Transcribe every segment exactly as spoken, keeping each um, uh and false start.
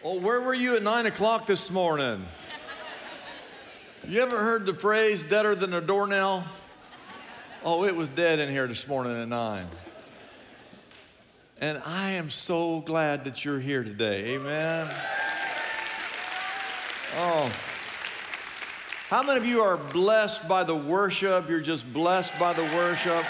Well, where were you at nine o'clock this morning? You ever heard the phrase, deader than a doornail? Oh, it was dead in here this morning at nine. And I am so glad that you're here today, amen? Oh, how many of you are blessed by the worship? You're just blessed by the worship.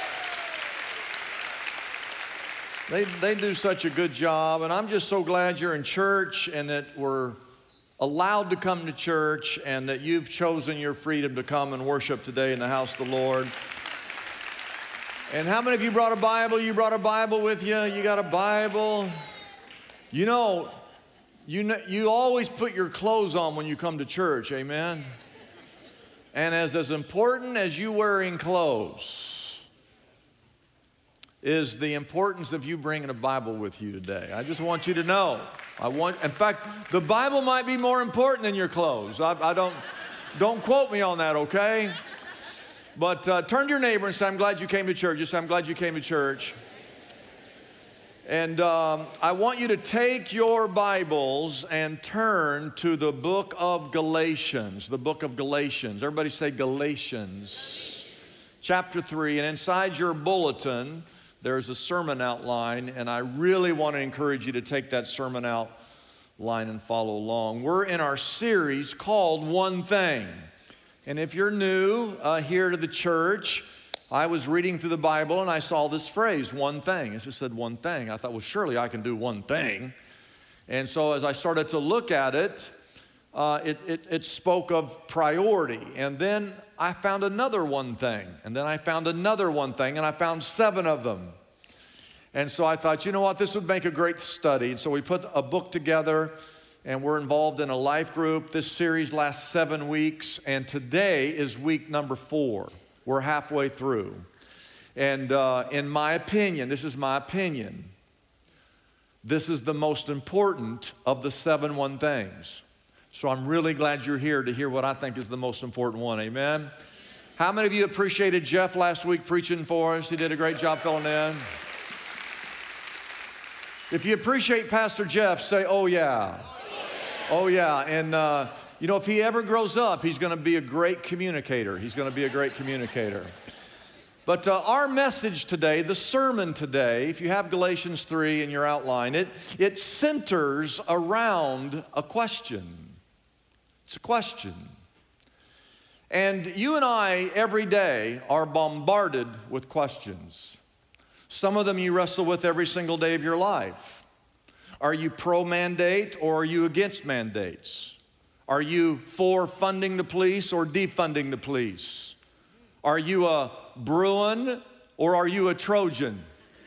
They, they do such a good job, and I'm just so glad you're in church and that we're allowed to come to church and that you've chosen your freedom to come and worship today in the house of the Lord. And how many of you brought a Bible? You brought a Bible with you? You got a Bible? You know, you know, you always put your clothes on when you come to church, amen? And as, as important as you wearing clothes is the importance of you bringing a Bible with you today. I just want you to know. I want, in fact, the Bible might be more important than your clothes. I, I don't, don't quote me on that, okay? But uh, turn to your neighbor and say, I'm glad you came to church. Just say, I'm glad you came to church. And um, I want you to take your Bibles and turn to the book of Galatians, the book of Galatians. Everybody say Galatians, chapter three. And inside your bulletin, there's a sermon outline, and I really want to encourage you to take that sermon outline and follow along. We're in our series called One Thing. And if you're new uh, here to the church, I was reading through the Bible and I saw this phrase, one thing. It just said one thing. I thought, well, surely I can do one thing. And so as I started to look at it, uh, it, it, it spoke of priority. And then I found another one thing. And then I found another one thing, and I found seven of them. And so I thought, you know what, this would make a great study. And so we put a book together, and we're involved in a life group. This series lasts seven weeks, and today is week number four. We're halfway through. And uh, in my opinion, this is my opinion, this is the most important of the seven one things. So I'm really glad you're here to hear what I think is the most important one, amen? How many of you appreciated Jeff last week preaching for us? He did a great job filling in. If you appreciate Pastor Jeff, say, oh yeah. Oh yeah, and uh, you know, if he ever grows up, he's gonna be a great communicator. He's gonna be a great communicator. But uh, our message today, the sermon today, if you have Galatians three in your outline, it, it centers around a question. It's a question. And you and I, every day, are bombarded with questions. Some of them you wrestle with every single day of your life. Are you pro-mandate or are you against mandates? Are you for funding the police or defunding the police? Are you a Bruin or are you a Trojan?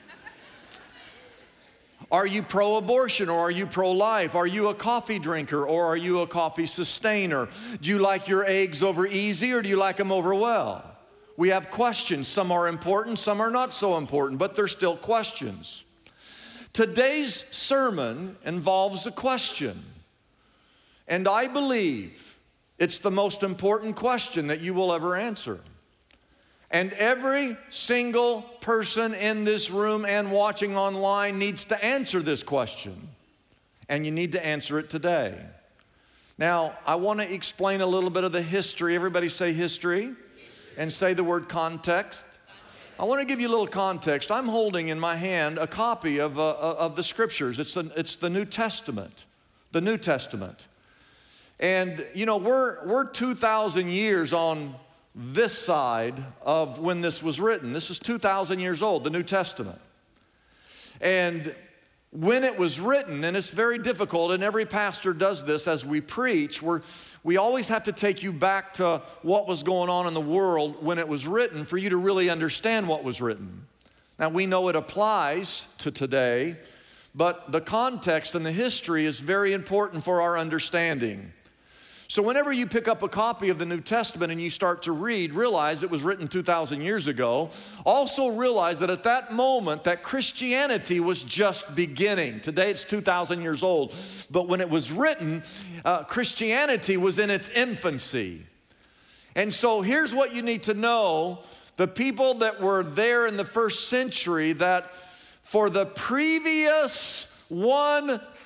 Are you pro-abortion or are you pro-life? Are you a coffee drinker or are you a coffee sustainer? Do you like your eggs over easy or do you like them over well? We have questions. Some are important, some are not so important, but they're still questions. Today's sermon involves a question, and I believe it's the most important question that you will ever answer. And every single person in this room and watching online needs to answer this question, and you need to answer it today. Now, I want to explain a little bit of the history. Everybody say history, and say the word context. I want to give you a little context. I'm holding in my hand a copy of, uh, of the scriptures. It's the, it's the New Testament, the New Testament. And, you know, we're, we're two thousand years on this side of when this was written. This is two thousand years old, the New Testament. And when it was written, and it's very difficult, and every pastor does this as we preach, we're, we always have to take you back to what was going on in the world when it was written for you to really understand what was written. Now, we know it applies to today, but the context and the history is very important for our understanding. So whenever you pick up a copy of the New Testament and you start to read, realize it was written two thousand years ago. Also realize that at that moment that Christianity was just beginning. Today it's two thousand years old. But when it was written, uh, Christianity was in its infancy. And so here's what you need to know. The people that were there in the first century, that for the previous one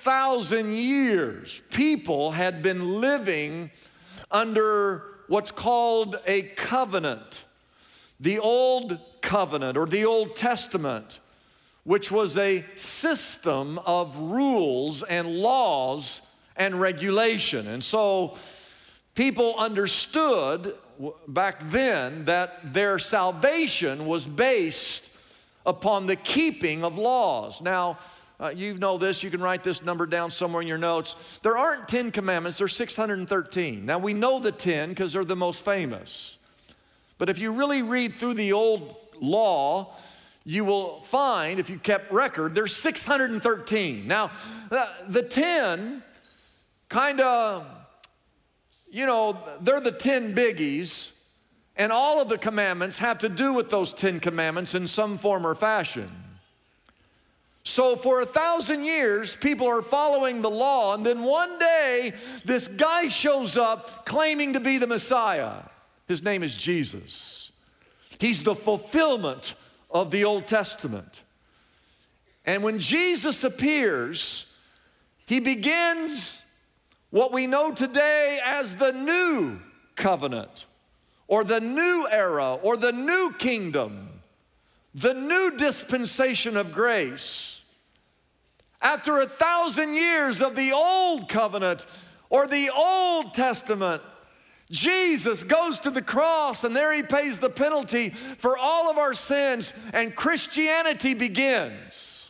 thousand years, people had been living under what's called a covenant. The Old Covenant or the Old Testament, which was a system of rules and laws and regulation. And so people understood back then that their salvation was based upon the keeping of laws. Now, uh, you know this, you can write this number down somewhere in your notes. There aren't ten commandments, there's six hundred thirteen. Now, we know the ten because they're the most famous. But if you really read through the old law, you will find, if you kept record, there's six hundred thirteen. Now, the, the ten kind of, you know, they're the ten biggies, and all of the commandments have to do with those ten commandments in some form or fashion. So for a thousand years, people are following the law, and then one day, this guy shows up claiming to be the Messiah. His name is Jesus. He's the fulfillment of the Old Testament. And when Jesus appears, he begins what we know today as the new covenant, or the new era, or the new kingdom, the new dispensation of grace. After a thousand years of the old covenant or the Old Testament, Jesus goes to the cross, and there he pays the penalty for all of our sins, and Christianity begins.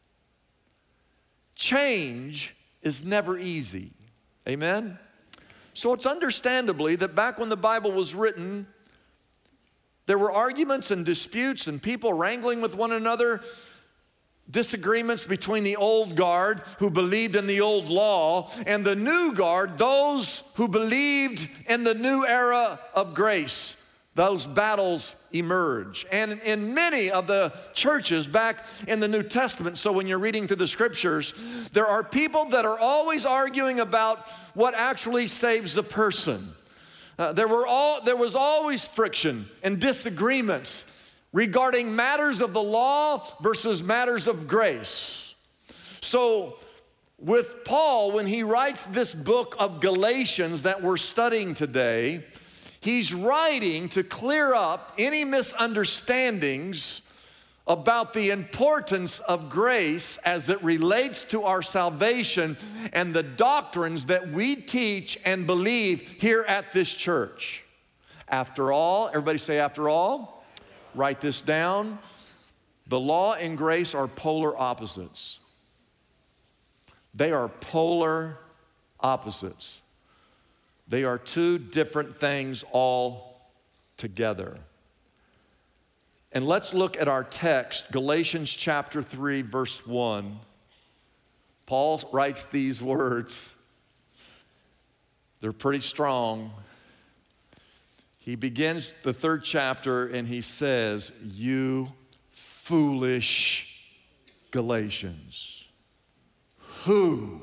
Change is never easy. Amen? So it's understandably that back when the Bible was written, there were arguments and disputes and people wrangling with one another, disagreements between the old guard who believed in the old law and the new guard, those who believed in the new era of grace. Those battles emerge. And in many of the churches back in the New Testament, so when you're reading through the scriptures, there are people that are always arguing about what actually saves the person. Uh, there were all, there was always friction and disagreements regarding matters of the law versus matters of grace. So with Paul, when he writes this book of Galatians that we're studying today, he's writing to clear up any misunderstandings about the importance of grace as it relates to our salvation and the doctrines that we teach and believe here at this church. After all, everybody say after all. Write this down. The law and grace are polar opposites. They are polar opposites. They are two different things all together. And let's look at our text, Galatians chapter three, verse one. Paul writes these words. They're pretty strong. He begins the third chapter and he says, "You foolish Galatians, who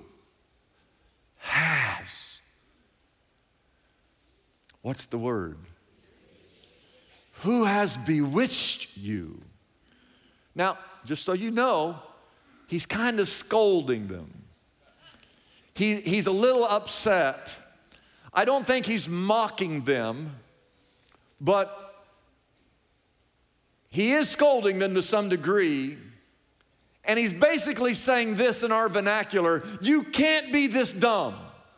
has," what's the word? "Who has bewitched you?" Now, just so you know, he's kind of scolding them. He, he's a little upset. I don't think he's mocking them, but he is scolding them to some degree. And he's basically saying this in our vernacular: you can't be this dumb.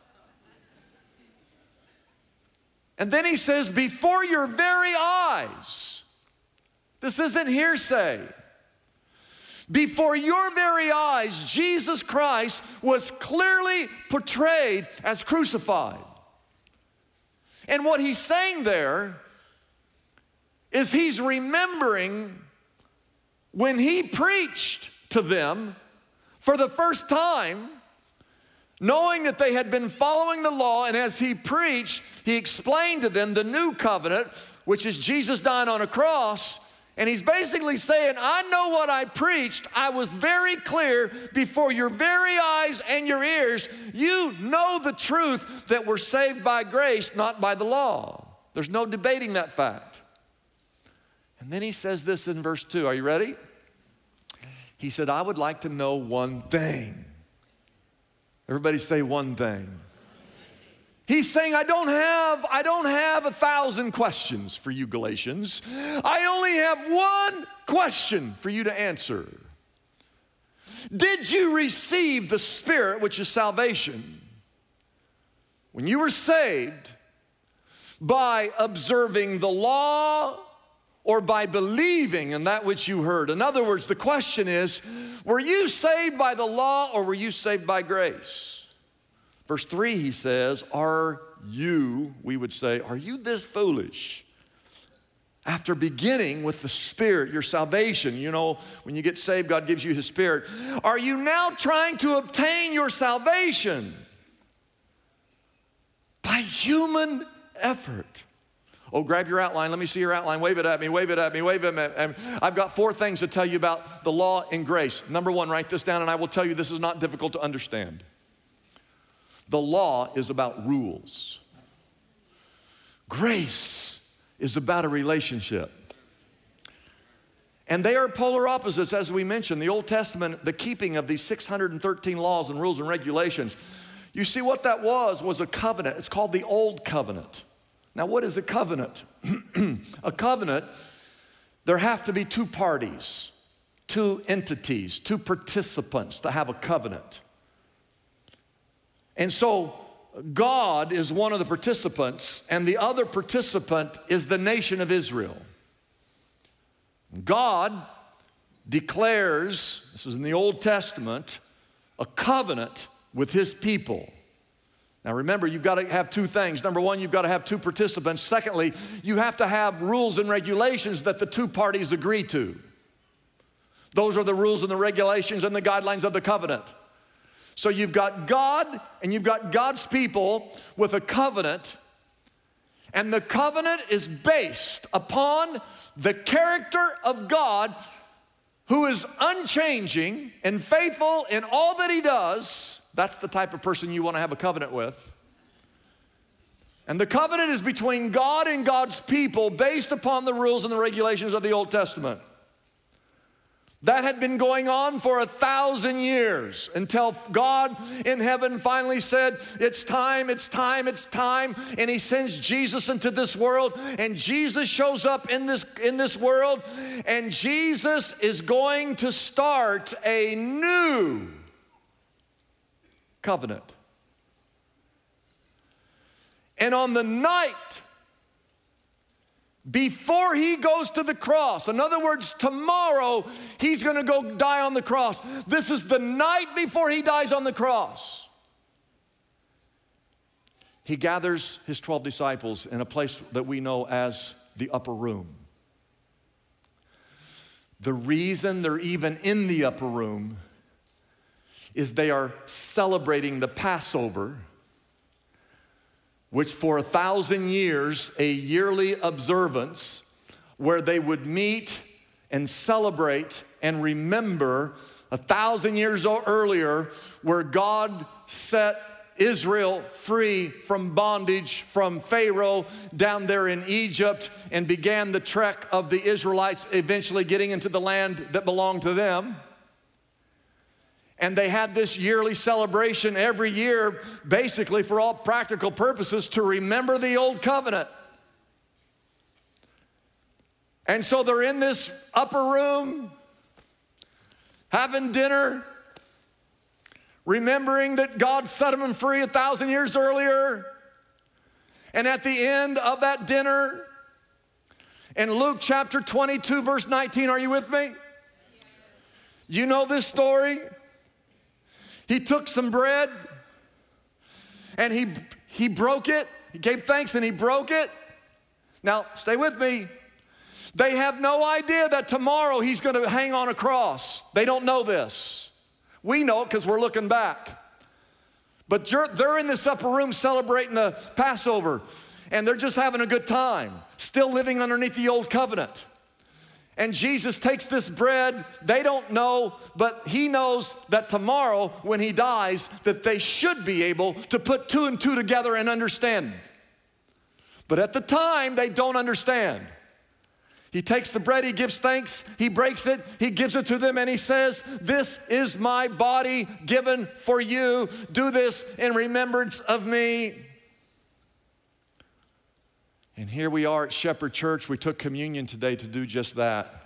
And then he says, before your very eyes, this isn't hearsay, before your very eyes, Jesus Christ was clearly portrayed as crucified. And what he's saying there is he's remembering when he preached to them for the first time, knowing that they had been following the law, and as he preached, he explained to them the new covenant, which is Jesus dying on a cross. And he's basically saying, I know what I preached. I was very clear before your very eyes and your ears. You know the truth that we're saved by grace, not by the law. There's no debating that fact. And then he says this in verse two. Are you ready? He said, I would like to know one thing. Everybody say one thing. He's saying, I don't have, I don't have a thousand questions for you, Galatians. I only have one question for you to answer. Did you receive the Spirit, which is salvation, when you were saved by observing the law or by believing in that which you heard? In other words, the question is, were you saved by the law or were you saved by grace? Verse three, he says, are you, we would say, are you this foolish? After beginning with the Spirit, your salvation, you know, when you get saved, God gives you His Spirit. Are you now trying to obtain your salvation by human effort? Oh, grab your outline. Let me see your outline. Wave it at me, wave it at me, wave it at me. I've got four things to tell you about the law and grace. Number one, write this down, and I will tell you this is not difficult to understand. The law is about rules. Grace is about a relationship. And they are polar opposites, as we mentioned. The Old Testament, the keeping of these six hundred thirteen laws and rules and regulations. You see, what that was, was a covenant. It's called the Old Covenant. Now, what is a covenant? A covenant, there have to be two parties, two entities, two participants to have a covenant. And so God is one of the participants, and the other participant is the nation of Israel. God declares, this is in the Old Testament, a covenant with His people. Now remember, you've got to have two things. Number one, you've got to have two participants. Secondly, you have to have rules and regulations that the two parties agree to. Those are the rules and the regulations and the guidelines of the covenant. So you've got God and you've got God's people with a covenant, and the covenant is based upon the character of God, who is unchanging and faithful in all that He does. That's the type of person you want to have a covenant with. And the covenant is between God and God's people based upon the rules and the regulations of the Old Testament. That had been going on for a thousand years until God in heaven finally said, it's time, it's time, it's time. And He sends Jesus into this world, and Jesus shows up in this, in this world, and Jesus is going to start a new covenant. And on the night before He goes to the cross, in other words, tomorrow He's going to go die on the cross. This is the night before He dies on the cross. He gathers His twelve disciples in a place that we know as the upper room. The reason they're even in the upper room is they are celebrating the Passover, which for a thousand years, a yearly observance where they would meet and celebrate and remember a thousand years earlier where God set Israel free from bondage from Pharaoh down there in Egypt and began the trek of the Israelites eventually getting into the land that belonged to them. And they had this yearly celebration every year, basically for all practical purposes, to remember the old covenant. And so they're in this upper room, having dinner, remembering that God set them free a thousand years earlier. And at the end of that dinner, in Luke chapter twenty-two, verse nineteen, are you with me? You know this story. He took some bread and he, he broke it. He gave thanks and he broke it. Now, stay with me. They have no idea that tomorrow He's going to hang on a cross. They don't know this. We know it because we're looking back. But they're in this upper room celebrating the Passover, and they're just having a good time, still living underneath the old covenant. And Jesus takes this bread, they don't know, but He knows that tomorrow when He dies, that they should be able to put two and two together and understand. But at the time, they don't understand. He takes the bread, he gives thanks, he breaks it, he gives it to them, and he says, this is my body given for you. Do this in remembrance of me. And here we are at Shepherd Church. We took communion today to do just that.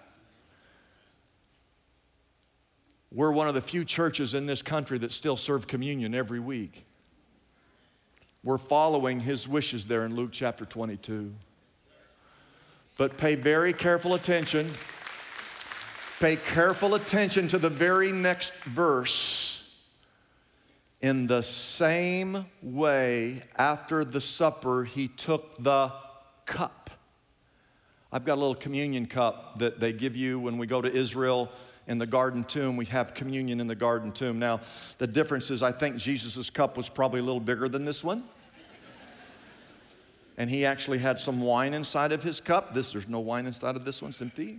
We're one of the few churches in this country that still serve communion every week. We're following his wishes there in Luke chapter twenty-two. But pay very careful attention. Pay careful attention to the very next verse. In the same way, after the supper, he took the cup. I've got a little communion cup that they give you when we go to Israel in the garden tomb. We have communion in the garden tomb. Now, the difference is I think Jesus' cup was probably a little bigger than this one. And he actually had some wine inside of his cup. This, there's no wine inside of this one, it's empty.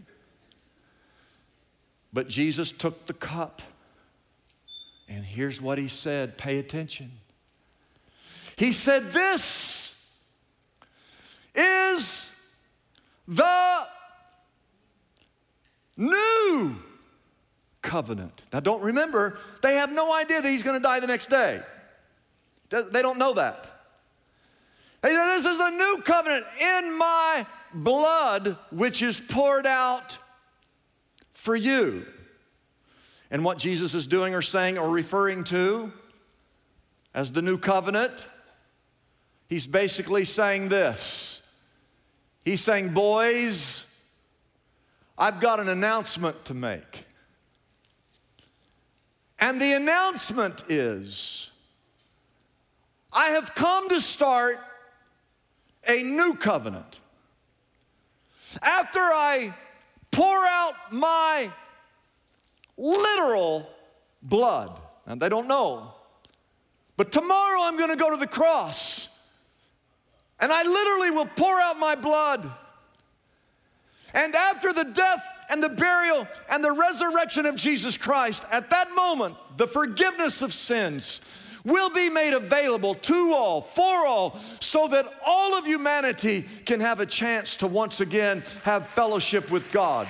But Jesus took the cup, and here's what he said. Pay attention. He said, this is the new covenant. Now don't remember, they have no idea that he's going to die the next day. They don't know that. He said, this is a new covenant in my blood, which is poured out for you. And what Jesus is doing or saying or referring to as the new covenant, he's basically saying this. He's saying, boys, I've got an announcement to make. And the announcement is, I have come to start a new covenant. After I pour out my literal blood, and they don't know, but tomorrow I'm going to go to the cross, and I literally will pour out my blood. And after the death and the burial and the resurrection of Jesus Christ, at that moment, the forgiveness of sins will be made available to all, for all, so that all of humanity can have a chance to once again have fellowship with God.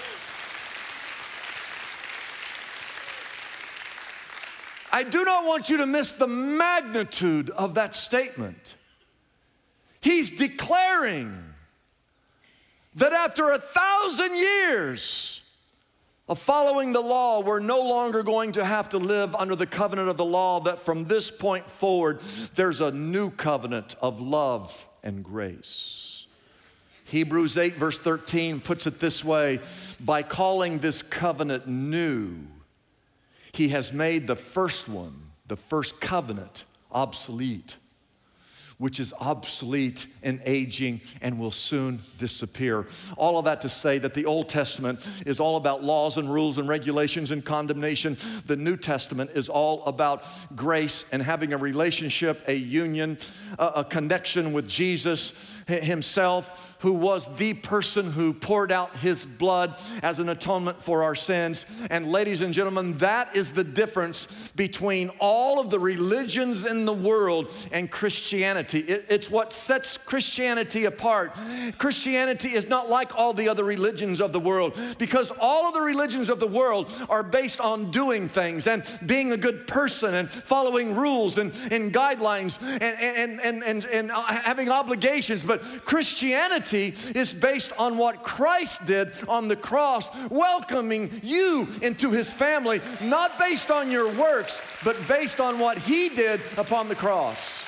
I do not want you to miss the magnitude of that statement. He's declaring that after a thousand years of following the law, we're no longer going to have to live under the covenant of the law, that from this point forward, there's a new covenant of love and grace. Hebrews eight verse thirteen puts it this way, by calling this covenant new, he has made the first one, the first covenant, obsolete, which is obsolete and aging and will soon disappear. All of that to say that the Old Testament is all about laws and rules and regulations and condemnation. The New Testament is all about grace and having a relationship, a union, a, a connection with Jesus himself, who was the person who poured out his blood as an atonement for our sins. And ladies and gentlemen, that is the difference between all of the religions in the world and Christianity. It, it's what sets Christianity apart. Christianity is not like all the other religions of the world, because all of the religions of the world are based on doing things and being a good person and following rules and, and guidelines and, and, and, and, and having obligations. But Christianity is based on what Christ did on the cross, welcoming you into his family, not based on your works, but based on what he did upon the cross.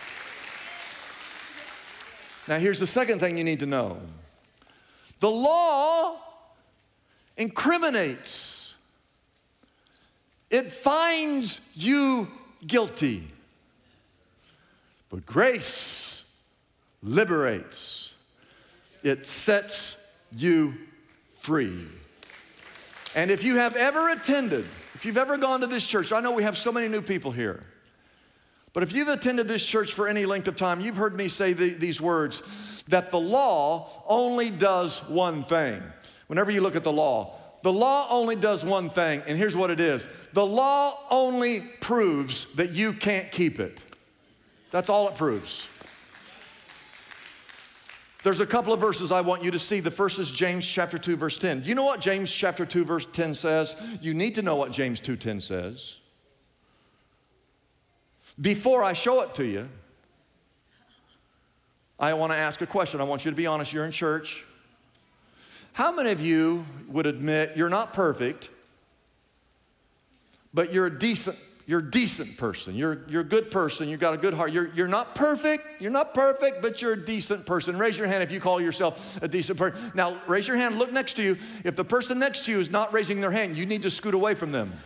Now, here's the second thing you need to know. The law incriminates. It finds you guilty. But grace liberates. It sets you free. And if you have ever attended, if you've ever gone to this church, I know we have so many new people here, but if you've attended this church for any length of time, you've heard me say the, these words, that the law only does one thing. Whenever you look at the law, the law only does one thing, and here's what it is. The law only proves that you can't keep it. That's all it proves. There's a couple of verses I want you to see. The first is James chapter two, verse ten. Do you know what James chapter two, verse ten says? You need to know what James two ten says. Before I show it to you, I want to ask a question. I want you to be honest. You're in church. How many of you would admit you're not perfect, but you're a decent You're a decent person. You're, you're a good person. You've got a good heart. You're, you're not perfect. You're not perfect, but you're a decent person. Raise your hand if you call yourself a decent person. Now, raise your hand. Look next to you. If the person next to you is not raising their hand, you need to scoot away from them.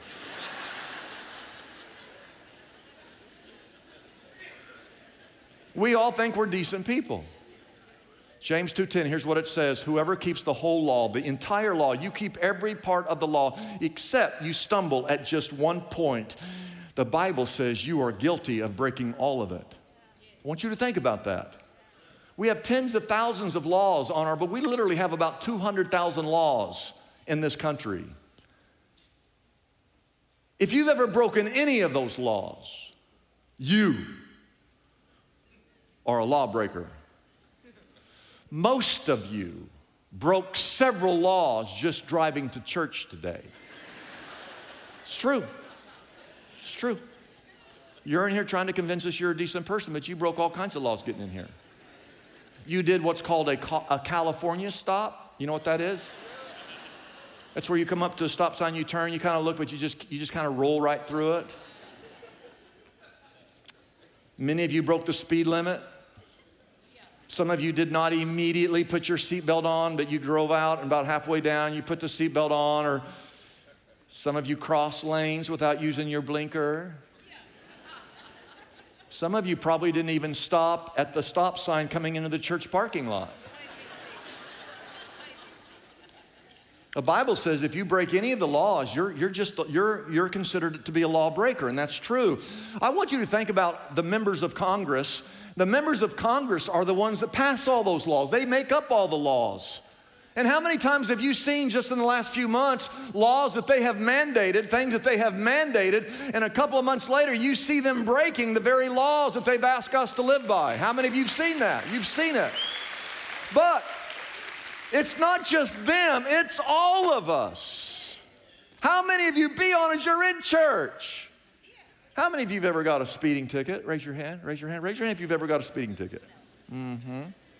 We all think we're decent people. James two ten, here's what it says. Whoever keeps the whole law, the entire law, you keep every part of the law, except you stumble at just one point. The Bible says you are guilty of breaking all of it. I want you to think about that. We have tens of thousands of laws on our, but we literally have about two hundred thousand laws in this country. If you've ever broken any of those laws, you are a lawbreaker. Most of you broke several laws just driving to church today. It's true. It's true. You're in here trying to convince us you're a decent person, but you broke all kinds of laws getting in here. You did what's called a, a California stop. You know what that is? That's where you come up to a stop sign, you turn, you kind of look, but you just, you just kind of roll right through it. Many of you broke the speed limit. Some of you did not immediately put your seatbelt on, but you drove out and about halfway down, you put the seatbelt on, or some of you crossed lanes without using your blinker. Some of you probably didn't even stop at the stop sign coming into the church parking lot. The Bible says if you break any of the laws, you're, you're, just, you're, you're considered to be a lawbreaker, and that's true. I want you to think about the members of Congress. The members of Congress are the ones that pass all those laws. They make up all the laws. And how many times have you seen just in the last few months laws that they have mandated, things that they have mandated, and a couple of months later you see them breaking the very laws that they've asked us to live by? How many of you have seen that? You've seen it. But it's not just them, it's all of us. How many of you, be honest, you're in church? How many of you have ever got a speeding ticket? Raise your hand, raise your hand, raise your hand if you've ever got a speeding ticket. Mm-hmm.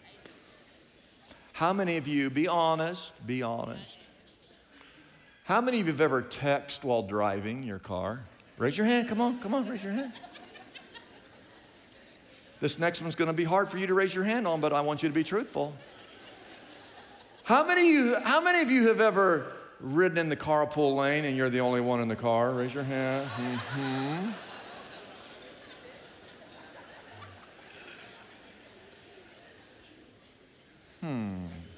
How many of you, be honest, be honest. How many of you have ever texted while driving your car? Raise your hand, come on, come on, raise your hand. This next one's gonna be hard for you to raise your hand on, but I want you to be truthful. How many of you, how many of you have ever ridden in the carpool lane and you're the only one in the car? Raise your hand. Mm-hmm. Hmm.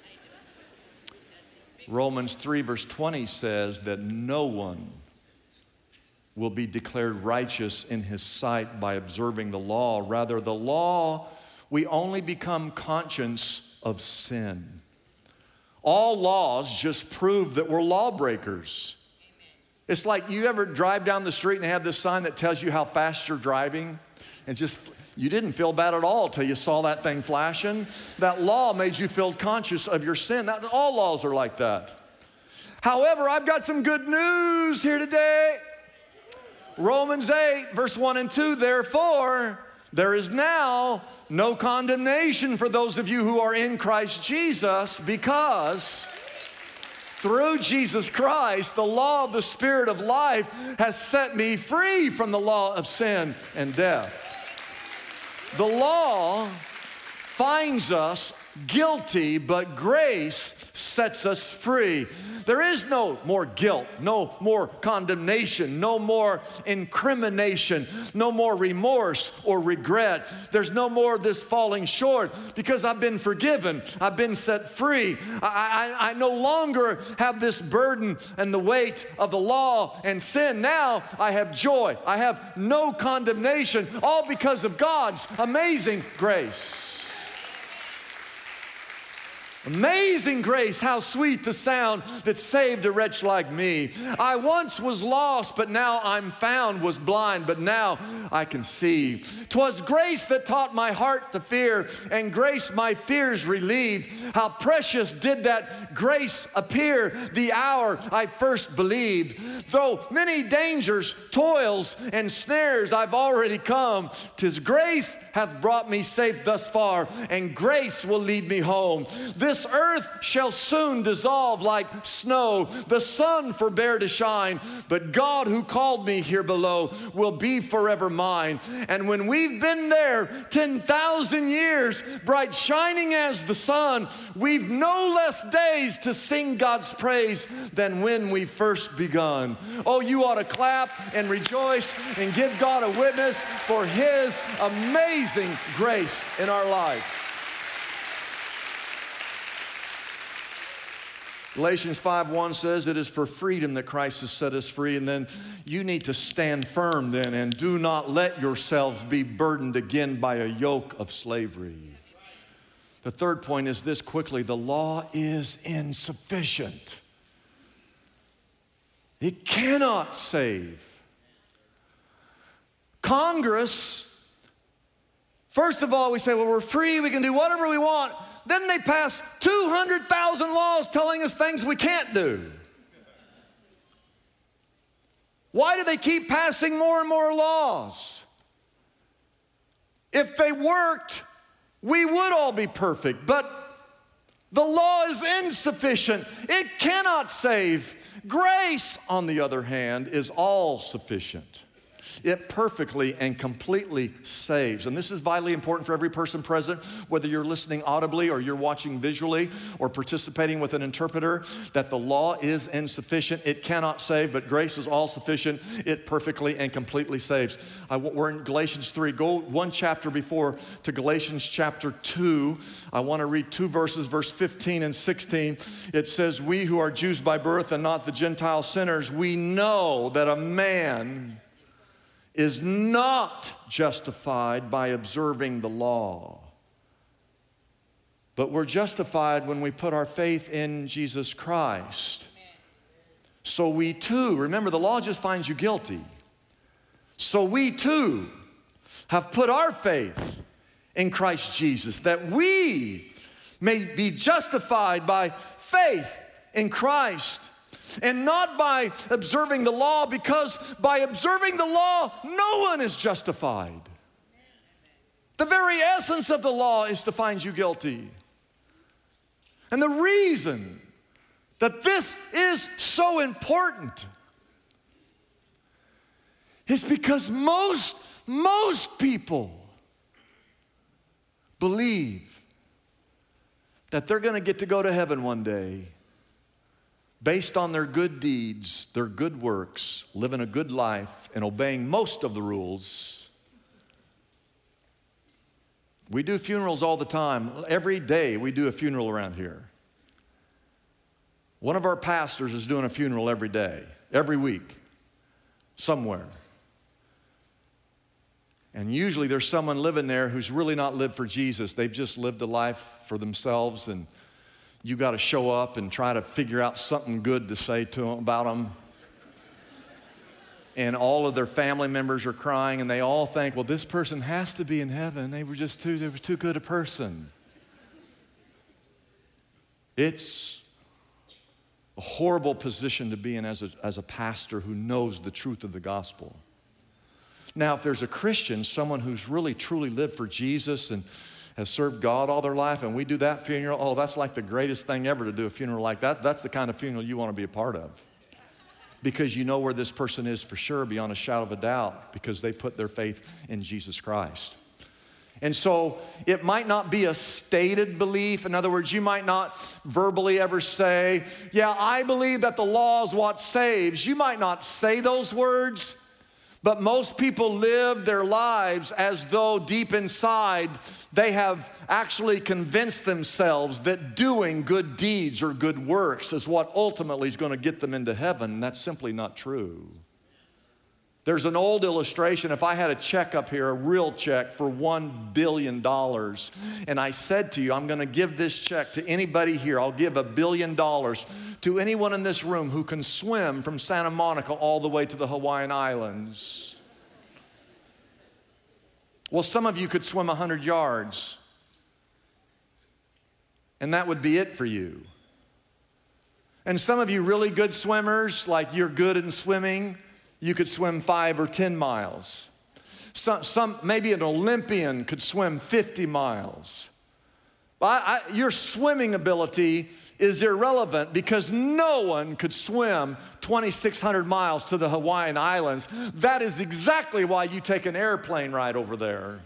Romans three verse twenty says that no one will be declared righteous in his sight by observing the law. Rather, the law, we only become conscious of sin. All laws just prove that we're lawbreakers. It's like you ever drive down the street and they have this sign that tells you how fast you're driving, and just you didn't feel bad at all till you saw that thing flashing. That law made you feel conscious of your sin. That, all laws are like that. However, I've got some good news here today. Romans eight, verse one and two, therefore, there is now no condemnation for those of you who are in Christ Jesus, because through Jesus Christ, the law of the Spirit of life has set me free from the law of sin and death. The law finds us guilty, but grace sets us free. There is no more guilt, no more condemnation, no more incrimination, no more remorse or regret. There's no more of this falling short, because I've been forgiven. I've been set free. I, I, I no longer have this burden and the weight of the law and sin. Now I have joy. I have no condemnation, all because of God's amazing grace. Amazing grace, how sweet the sound that saved a wretch like me. I once was lost, but now I'm found, was blind, but now I can see. 'Twas grace that taught my heart to fear, and grace my fears relieved. How precious did that grace appear the hour I first believed. Though many dangers, toils, and snares I've already come, 'tis grace hath brought me safe thus far, and grace will lead me home. This earth shall soon dissolve like snow, the sun forbear to shine, but God who called me here below will be forever mine. And when we've been there ten thousand years, bright shining as the sun, we've no less days to sing God's praise than when we first begun. Oh, you ought to clap and rejoice and give God a witness for His amazing grace in our life. Galatians five one says, it is for freedom that Christ has set us free. And then you need to stand firm then, and do not let yourselves be burdened again by a yoke of slavery. The third point is this quickly: the law is insufficient. It cannot save. Congress, first of all, we say, well, we're free, we can do whatever we want. Then they pass two hundred thousand laws telling us things we can't do. Why do they keep passing more and more laws? If they worked, we would all be perfect, but the law is insufficient. It cannot save. Grace, on the other hand, is all sufficient. It perfectly and completely saves. And this is vitally important for every person present, whether you're listening audibly or you're watching visually or participating with an interpreter, that the law is insufficient. It cannot save, but grace is all sufficient. It perfectly and completely saves. I, we're in Galatians three. Go one chapter before to Galatians chapter two. I want to read two verses, verse fifteen and sixteen. It says, we who are Jews by birth and not the Gentile sinners, we know that a man is not justified by observing the law, but we're justified when we put our faith in Jesus Christ. So we too, remember, the law just finds you guilty. So we too have put our faith in Christ Jesus, that we may be justified by faith in Christ, and not by observing the law, because by observing the law, no one is justified. The very essence of the law is to find you guilty. And the reason that this is so important is because most, most people believe that they're going to get to go to heaven one day based on their good deeds, their good works, living a good life, and obeying most of the rules. We do funerals all the time. Every day we do a funeral around here. One of our pastors is doing a funeral every day, every week, somewhere. And usually there's someone living there who's really not lived for Jesus. They've just lived a life for themselves, and you got to show up and try to figure out something good to say to them about them. And all of their family members are crying, and they all think, well, this person has to be in heaven. They were just too, they were too good a person. It's a horrible position to be in as a, as a pastor who knows the truth of the gospel. Now, if there's a Christian, someone who's really truly lived for Jesus and has served God all their life, and we do that funeral, oh, that's like the greatest thing ever to do a funeral like that. That's the kind of funeral you want to be a part of, because you know where this person is for sure, beyond a shadow of a doubt, because they put their faith in Jesus Christ. And so it might not be a stated belief. In other words, you might not verbally ever say, yeah, I believe that the law is what saves. You might not say those words, but most people live their lives as though deep inside they have actually convinced themselves that doing good deeds or good works is what ultimately is going to get them into heaven. And that's simply not true. There's an old illustration. If I had a check up here, a real check for one billion dollars, and I said to you, I'm going to give this check to anybody here. I'll give a billion dollars to anyone in this room who can swim from Santa Monica all the way to the Hawaiian Islands. Well, some of you could swim one hundred yards, and that would be it for you. And some of you really good swimmers, like you're good in swimming, you could swim five or ten miles. Some, some, maybe an Olympian could swim fifty miles. I, I, your swimming ability is irrelevant because no one could swim twenty-six hundred miles to the Hawaiian Islands. That is exactly why you take an airplane ride over there.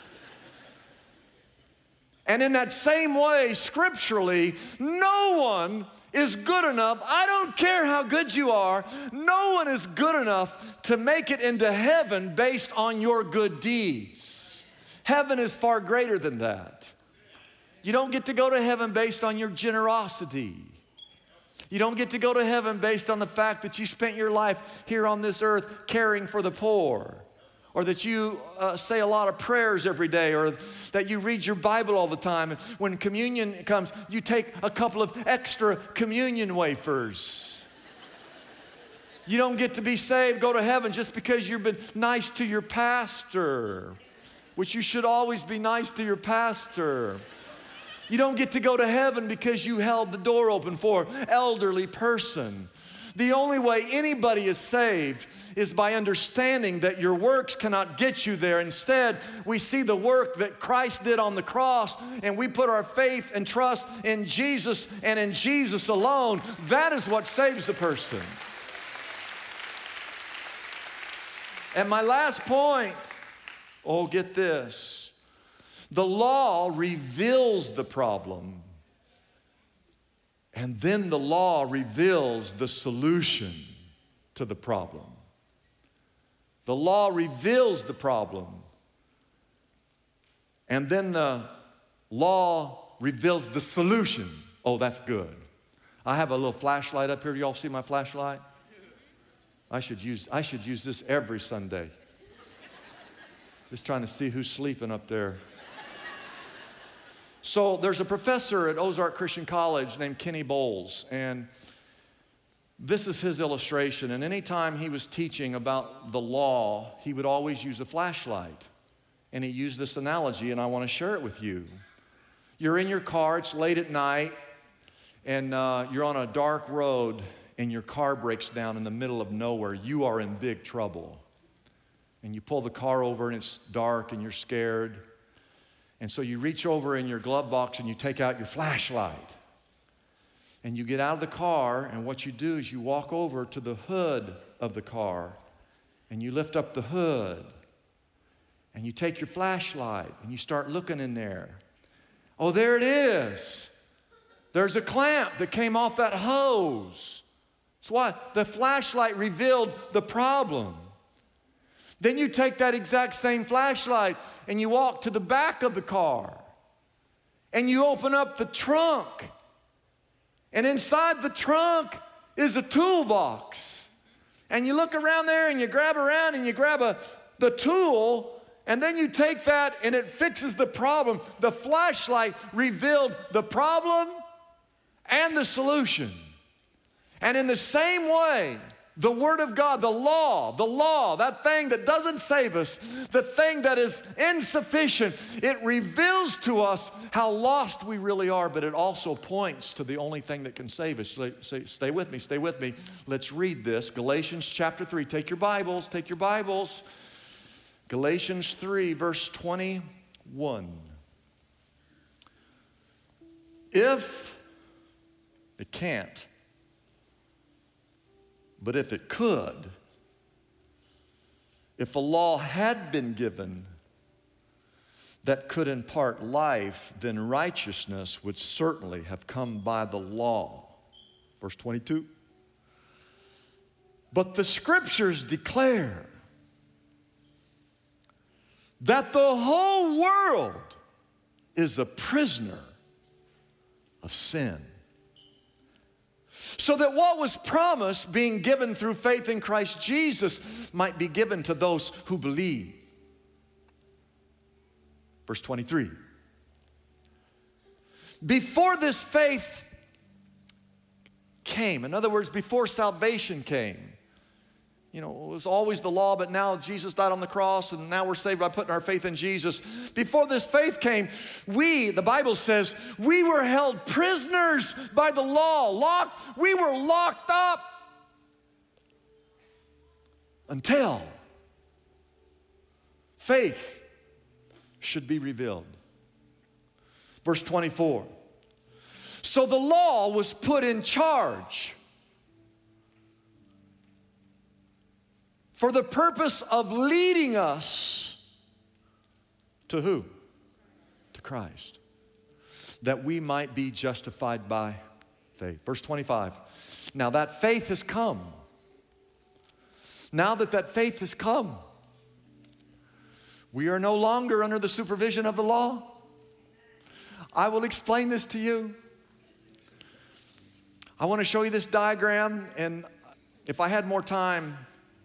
And in that same way, scripturally, no one is good enough. I don't care how good you are. No one is good enough to make it into heaven based on your good deeds. Heaven is far greater than that. You don't get to go to heaven based on your generosity. You don't get to go to heaven based on the fact that you spent your life here on this earth caring for the poor, or that you uh, say a lot of prayers every day, or that you read your Bible all the time. And when communion comes, you take a couple of extra communion wafers. You don't get to be saved, go to heaven just because you've been nice to your pastor, which you should always be nice to your pastor. You don't get to go to heaven because you held the door open for an elderly person. The only way anybody is saved is by understanding that your works cannot get you there. Instead, we see the work that Christ did on the cross, and we put our faith and trust in Jesus and in Jesus alone. That is what saves a person. And my last point, oh, get this. The law reveals the problem, and then the law reveals the solution to the problem. The law reveals the problem, and then the law reveals the solution. Oh, that's good. I have a little flashlight up here. Y'all see my flashlight? I should use, I should use this every Sunday. Just trying to see who's sleeping up there. So there's a professor at Ozark Christian College named Kenny Bowles, and this is his illustration. And anytime he was teaching about the law, he would always use a flashlight. And he used this analogy, and I want to share it with you. You're in your car, it's late at night, and uh, you're on a dark road, and your car breaks down in the middle of nowhere. You are in big trouble. And you pull the car over, and it's dark, and you're scared. And so you reach over in your glove box and you take out your flashlight. And you get out of the car, and what you do is you walk over to the hood of the car and you lift up the hood and you take your flashlight and you start looking in there. Oh, there it is. There's a clamp that came off that hose. That's why the flashlight revealed the problem. Then you take that exact same flashlight and you walk to the back of the car and you open up the trunk. And inside the trunk is a toolbox. And you look around there and you grab around and you grab a, the tool, and then you take that and it fixes the problem. The flashlight revealed the problem and the solution. And in the same way, the Word of God, the law, the law, that thing that doesn't save us, the thing that is insufficient, it reveals to us how lost we really are, but it also points to the only thing that can save us. Stay, stay, stay with me, stay with me. Let's read this. Galatians chapter three. Take your Bibles, take your Bibles. Galatians three, verse twenty-one. If it can't, but if it could, if a law had been given that could impart life, then righteousness would certainly have come by the law. Verse twenty-two. But the scriptures declare that the whole world is a prisoner of sin. so that what was promised, being given through faith in Christ Jesus, might be given to those who believe. Verse twenty-three. Before this faith came, in other words, before salvation came, you know, it was always the law, but now Jesus died on the cross, and now we're saved by putting our faith in Jesus. Before this faith came, we, the Bible says, we were held prisoners by the law. Locked, we were locked up until faith should be revealed. Verse twenty-four. So the law was put in charge for the purpose of leading us to who? To Christ. That we might be justified by faith. Verse twenty-five. Now that faith has come. Now that that faith has come, we are no longer under the supervision of the law. I will explain this to you. I want to show you this diagram, and if I had more time,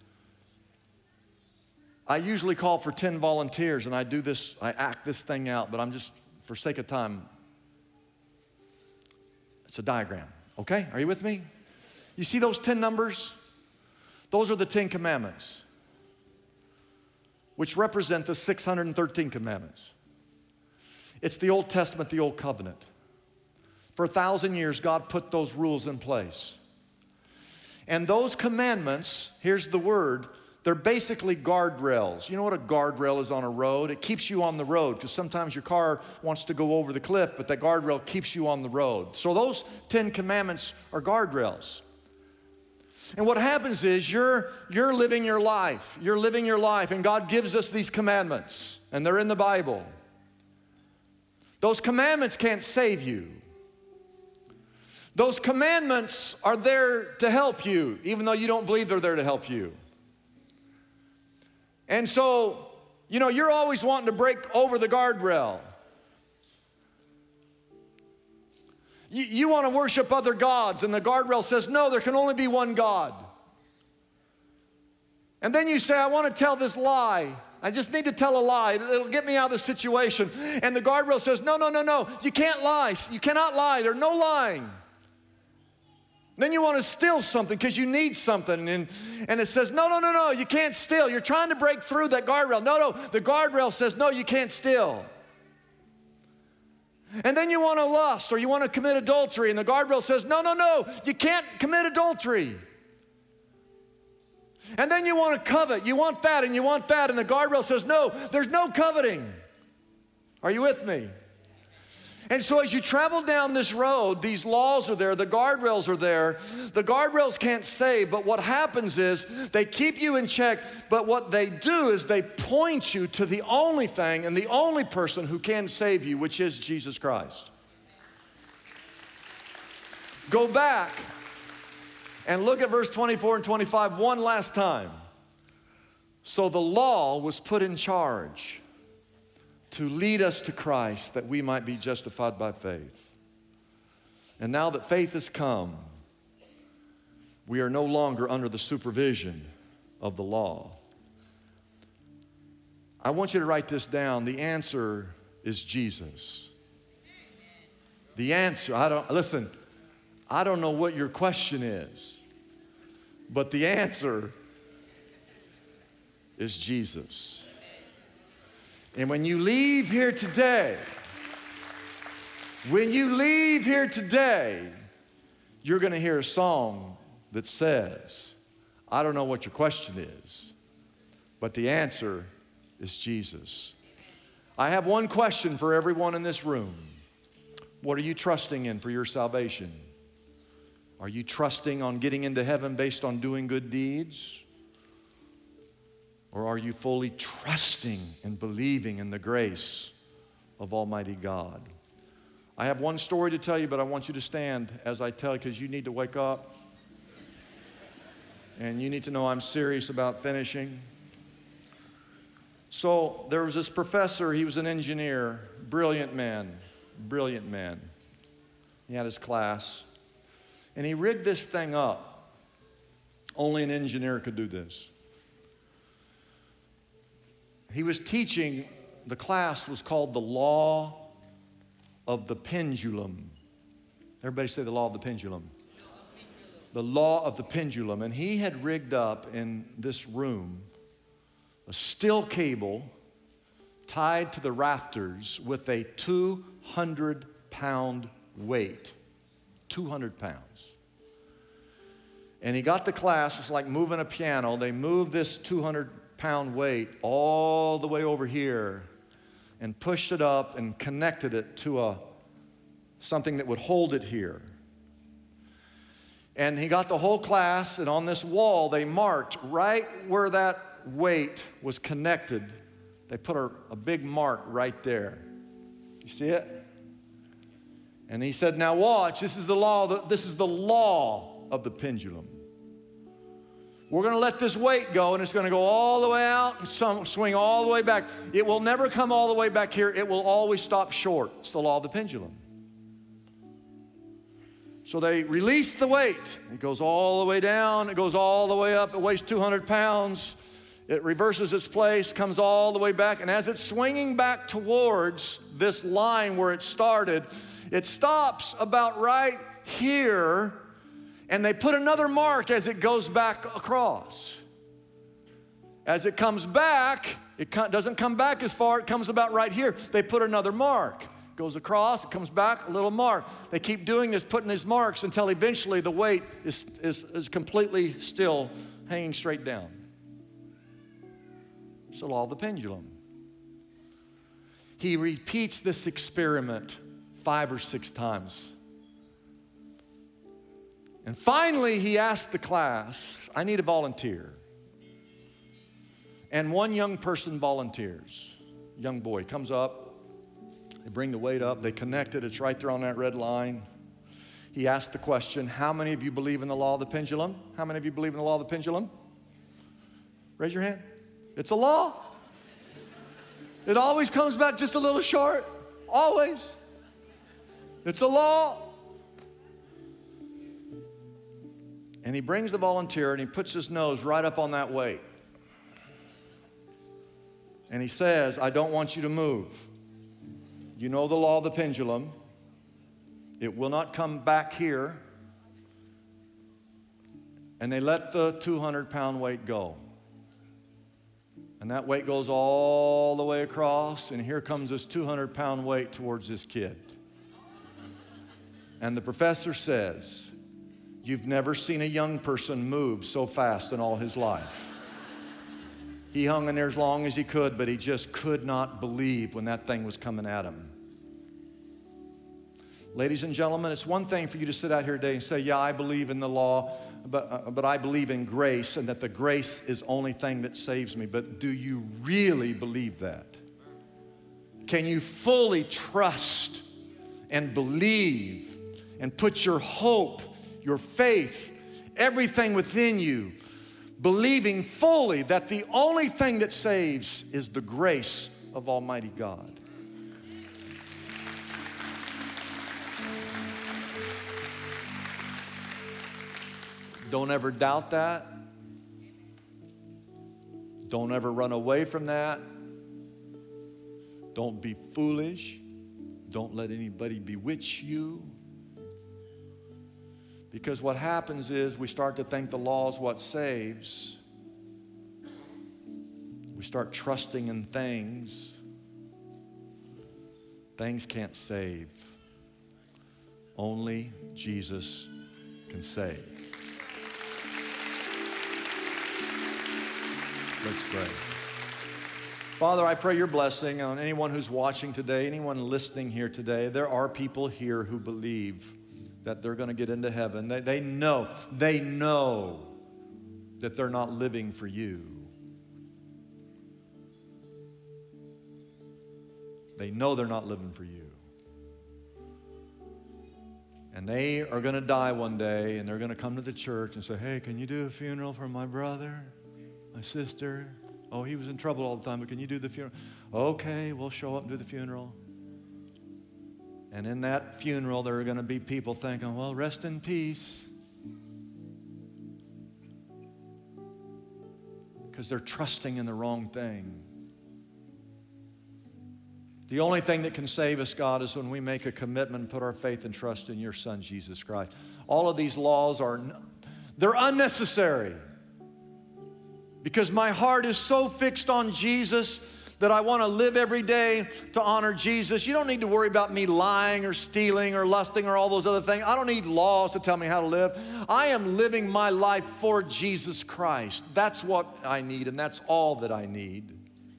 I usually call for ten volunteers, and I do this, I act this thing out, but I'm just, for sake of time, it's a diagram, okay? Are you with me? You see those ten numbers? Those are the Ten Commandments, which represent the six hundred thirteen commandments. It's the Old Testament, the Old Covenant. For a thousand years, God put those rules in place. And those commandments, here's the word, they're basically guardrails. You know what a guardrail is on a road? It keeps you on the road, because sometimes your car wants to go over the cliff, but that guardrail keeps you on the road. So those Ten Commandments are guardrails. And what happens is you're, you're living your life. You're living your life, and God gives us these commandments, and they're in the Bible. Those commandments can't save you. Those commandments are there to help you, even though you don't believe they're there to help you. And so, you know, you're always wanting to break over the guardrail. You, you want to worship other gods, and the guardrail says, no, there can only be one God. And then you say, I want to tell this lie. I just need to tell a lie. It'll get me out of the situation. And the guardrail says, no, no, no, no. You can't lie. You cannot lie. There's no lying. Then you want to steal something because you need something. And, and it says, no, no, no, no. You can't steal. You're trying to break through that guardrail. No, no. The guardrail says, no, you can't steal. And then you want to lust or you want to commit adultery. And the guardrail says, no, no, no. You can't commit adultery. And then you want to covet. You want that and you want that. And the guardrail says, no, there's no coveting. Are you with me? And so as you travel down this road, these laws are there, the guardrails are there. The guardrails can't save, but what happens is they keep you in check, but what they do is they point you to the only thing and the only person who can save you, which is Jesus Christ. Go back and look at verse twenty-four and twenty-five one last time. So the law was put in charge to lead us to Christ that we might be justified by faith. And now that faith has come, we are no longer under the supervision of the law. I want you to write this down. The answer is Jesus. The answer, I don't, listen, I don't know what your question is, but the answer is Jesus. And when you leave here today, when you leave here today, you're going to hear a song that says, I don't know what your question is, but the answer is Jesus. I have one question for everyone in this room. What are you trusting in for your salvation? Are you trusting on getting into heaven based on doing good deeds? Or are you fully trusting and believing in the grace of Almighty God? I have one story to tell you, but I want you to stand as I tell you because you need to wake up. And you need to know I'm serious about finishing. So there was this professor, he was an engineer, brilliant man, brilliant man. He had his class. And he rigged this thing up. Only an engineer could do this. He was teaching, the class was called the Law of the Pendulum. Everybody say the Law of the Pendulum. The Law of the Pendulum. And he had rigged up in this room a steel cable tied to the rafters with a two hundred pound weight. two hundred pounds. And he got the class, it's like moving a piano. They moved this two hundred pound weight all the way over here and pushed it up and connected it to a something that would hold it here. And he got the whole class, and on this wall they marked right where that weight was connected. They put a, a big mark right there. You see it? And he said, now watch, this is the law, of the, this is the law of the pendulum. We're going to let this weight go, and it's going to go all the way out and some, swing all the way back. It will never come all the way back here. It will always stop short. It's the law of the pendulum. So they release the weight. It goes all the way down. It goes all the way up. It weighs two hundred pounds. It reverses its place, comes all the way back. And as it's swinging back towards this line where it started, it stops about right here. And they put another mark as it goes back across. As it comes back, it doesn't come back as far. It comes about right here. They put another mark. Goes across, it comes back, a little mark. They keep doing this, putting these marks until eventually the weight is, is, is completely still hanging straight down. It's the law of the pendulum. He repeats this experiment five or six times. And finally, he asked the class, I need a volunteer. And one young person volunteers. Young boy comes up. They bring the weight up. They connect it. It's right there on that red line. He asked the question, how many of you believe in the law of the pendulum? How many of you believe in the law of the pendulum? Raise your hand. It's a law. It always comes back just a little short. Always. It's a law. And he brings the volunteer and he puts his nose right up on that weight. And he says, I don't want you to move. You know the law of the pendulum. It will not come back here. And they let the two hundred pound weight go. And that weight goes all the way across, and here comes this two hundred pound weight towards this kid. And the professor says, you've never seen a young person move so fast in all his life. He hung in there as long as he could, but he just could not believe when that thing was coming at him. Ladies and gentlemen, it's one thing for you to sit out here today and say, yeah, I believe in the law, but, uh, but I believe in grace, and that the grace is the only thing that saves me. But do you really believe that? Can you fully trust and believe and put your hope, your faith, everything within you, believing fully that the only thing that saves is the grace of Almighty God? Don't ever doubt that. Don't ever run away from that. Don't be foolish. Don't let anybody bewitch you. Because what happens is we start to think the law is what saves. We start trusting in things. Things can't save. Only Jesus can save. Let's pray. Father, I pray your blessing on anyone who's watching today, anyone listening here today. There are people here who believe that they're going to get into heaven. They, they know, they know that they're not living for you. They know they're not living for you. And they are going to die one day, and they're going to come to the church and say, hey, can you do a funeral for my brother? My sister, oh, he was in trouble all the time, but can you do the funeral? Okay, we'll show up and do the funeral. And in that funeral, there are going to be people thinking, well, rest in peace. Because they're trusting in the wrong thing. The only thing that can save us, God, is when we make a commitment and put our faith and trust in your Son, Jesus Christ. All of these laws are, they're unnecessary. Because my heart is so fixed on Jesus that I want to live every day to honor Jesus. You don't need to worry about me lying or stealing or lusting or all those other things. I don't need laws to tell me how to live. I am living my life for Jesus Christ. That's what I need, and that's all that I need.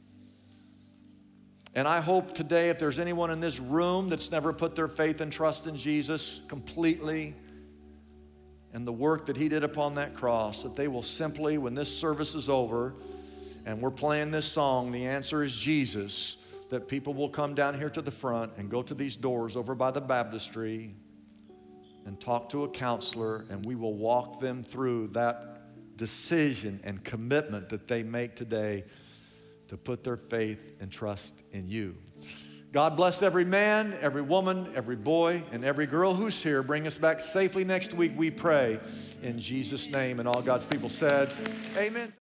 And I hope today, if there's anyone in this room that's never put their faith and trust in Jesus completely and the work that he did upon that cross, that they will simply, when this service is over and we're playing this song, The Answer is Jesus, that people will come down here to the front and go to these doors over by the baptistry and talk to a counselor, and we will walk them through that decision and commitment that they make today to put their faith and trust in you. God bless every man, every woman, every boy, and every girl who's here. Bring us back safely next week, we pray, in Jesus' name. And all God's people said, amen.